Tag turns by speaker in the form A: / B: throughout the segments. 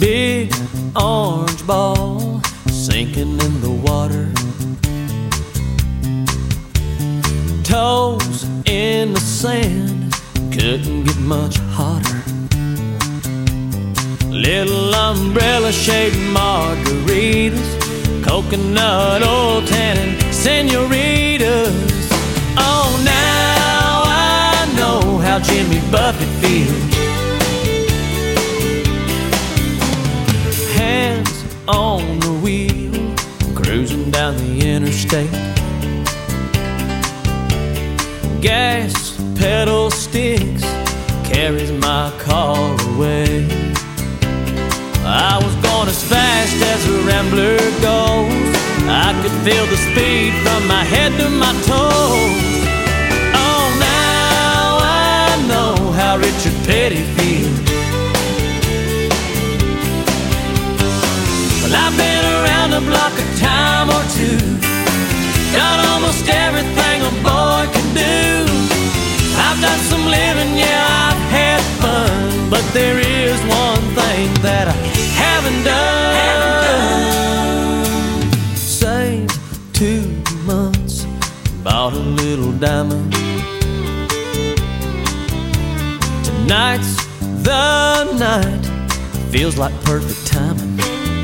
A: Big orange ball sinking in the water, toes in the sand, couldn't get much hotter. Little umbrella-shaped margaritas, coconut oil tanning senoritas. Oh, now I know how Jimmy Buffett feels. Hands on the wheel, cruising down the interstate. Gas pedal sticks, carries my car away. I was going as fast as a rambler goes. I could feel the speed from my head to my toes. Oh, now I know how Richard Petty feels. Well, I've been around the block a time or two, done almost everything a boy can do. I've done some living, yeah, I've had fun, but there is one thing that I haven't done. Saved 2 months, bought a little diamond. Tonight's the night, feels like perfect timing.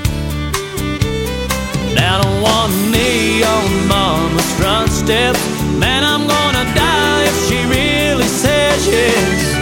A: Down on one knee on mama's front steps, man, I'm gonna die if she really says yes.